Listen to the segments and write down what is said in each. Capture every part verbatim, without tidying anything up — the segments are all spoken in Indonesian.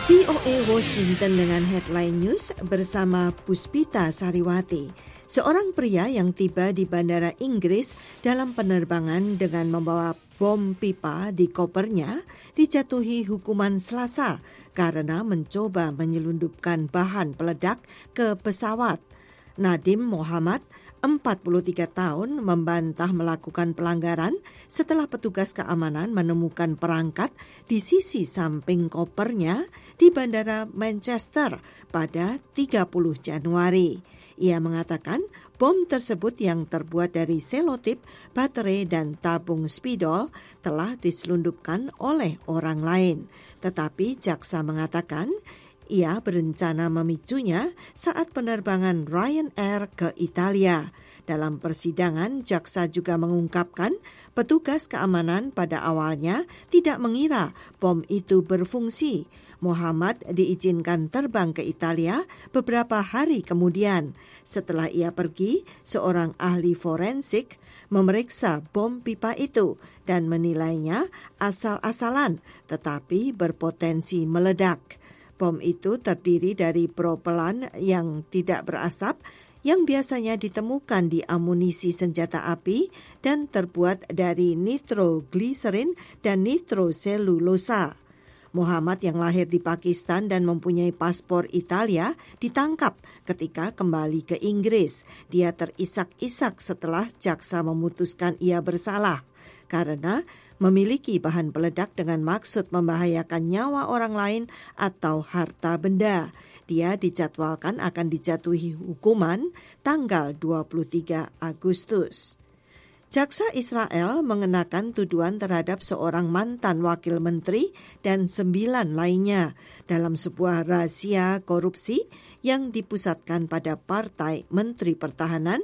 V O A Washington dengan headline news bersama Puspita Sariwati. Seorang pria yang tiba di bandara Inggris dalam penerbangan dengan membawa bom pipa di kopernya dijatuhi hukuman Selasa karena mencoba menyelundupkan bahan peledak ke pesawat. Nadim Muhammad, empat puluh tiga tahun, membantah melakukan pelanggaran setelah petugas keamanan menemukan perangkat di sisi samping kopernya di Bandara Manchester pada tiga puluh Januari. Ia mengatakan bom tersebut yang terbuat dari selotip, baterai, dan tabung spidol telah diselundupkan oleh orang lain. Tetapi jaksa mengatakan ia berencana memicunya saat penerbangan Ryanair ke Italia. Dalam persidangan, jaksa juga mengungkapkan petugas keamanan pada awalnya tidak mengira bom itu berfungsi. Muhammad diizinkan terbang ke Italia beberapa hari kemudian. Setelah ia pergi, seorang ahli forensik memeriksa bom pipa itu dan menilainya asal-asalan tetapi berpotensi meledak. Bom itu terdiri dari propelan yang tidak berasap yang biasanya ditemukan di amunisi senjata api dan terbuat dari nitroglycerin dan nitroselulosa. Muhammad yang lahir di Pakistan dan mempunyai paspor Italia ditangkap ketika kembali ke Inggris. Dia terisak-isak setelah jaksa memutuskan ia bersalah karena memiliki bahan peledak dengan maksud membahayakan nyawa orang lain atau harta benda. Dia dijadwalkan akan dijatuhi hukuman tanggal dua puluh tiga Agustus. Jaksa Israel mengenakan tuduhan terhadap seorang mantan wakil menteri dan sembilan lainnya dalam sebuah rahasia korupsi yang dipusatkan pada Partai Menteri Pertahanan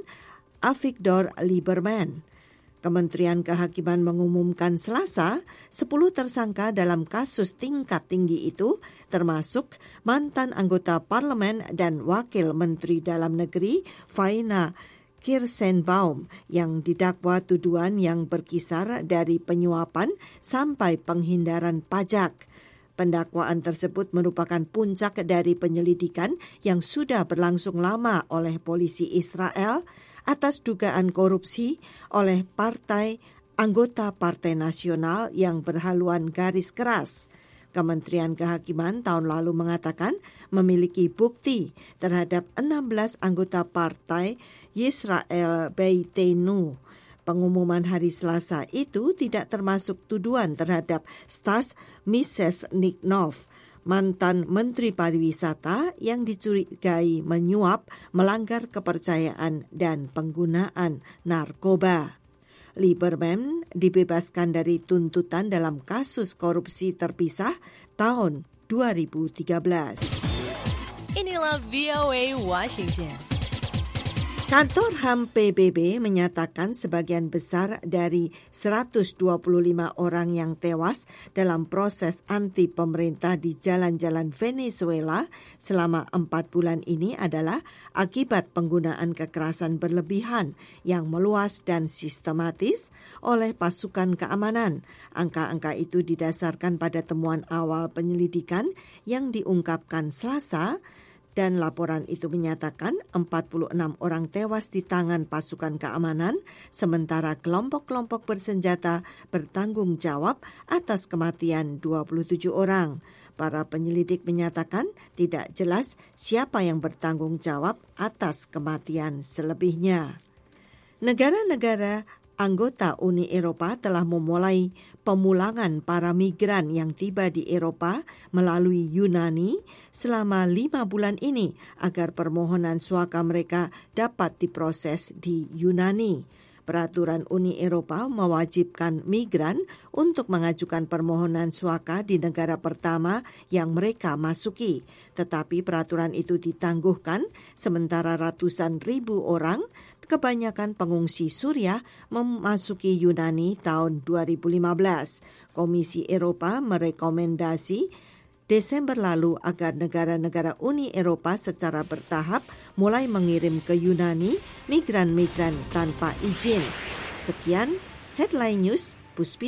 Avigdor Lieberman. Kementerian Kehakiman mengumumkan Selasa sepuluh tersangka dalam kasus tingkat tinggi itu termasuk mantan anggota parlemen dan wakil menteri dalam negeri Faina Kirsenbaum yang didakwa tuduhan yang berkisar dari penyuapan sampai penghindaran pajak. Pendakwaan tersebut merupakan puncak dari penyelidikan yang sudah berlangsung lama oleh polisi Israel atas dugaan korupsi oleh partai anggota Partai Nasional yang berhaluan garis keras. Kementerian Kehakiman tahun lalu mengatakan memiliki bukti terhadap enam belas anggota partai Yisrael Beitenu. Pengumuman hari Selasa itu tidak termasuk tuduhan terhadap Stas Misesnikov, mantan Menteri Pariwisata yang dicurigai menyuap, melanggar kepercayaan dan penggunaan narkoba. Lieberman dibebaskan dari tuntutan dalam kasus korupsi terpisah tahun dua ribu tiga belas. Inilah V O A Washington. Kantor H A M P B B menyatakan sebagian besar dari seratus dua puluh lima orang yang tewas dalam proses anti pemerintah di jalan-jalan Venezuela selama empat bulan ini adalah akibat penggunaan kekerasan berlebihan yang meluas dan sistematis oleh pasukan keamanan. Angka-angka itu didasarkan pada temuan awal penyelidikan yang diungkapkan Selasa. Dan laporan itu menyatakan empat puluh enam orang tewas di tangan pasukan keamanan, sementara kelompok-kelompok bersenjata bertanggung jawab atas kematian dua puluh tujuh orang. Para penyelidik menyatakan tidak jelas siapa yang bertanggung jawab atas kematian selebihnya. Negara-negara anggota Uni Eropa telah memulai pemulangan para migran yang tiba di Eropa melalui Yunani selama lima bulan ini agar permohonan suaka mereka dapat diproses di Yunani. Peraturan Uni Eropa mewajibkan migran untuk mengajukan permohonan suaka di negara pertama yang mereka masuki. Tetapi peraturan itu ditangguhkan sementara ratusan ribu orang, kebanyakan pengungsi Suriah, memasuki Yunani tahun dua ribu lima belas. Komisi Eropa merekomendasi Desember lalu agar negara-negara Uni Eropa secara bertahap mulai mengirim ke Yunani migran-migran tanpa izin. Sekian Headline News, Puspita.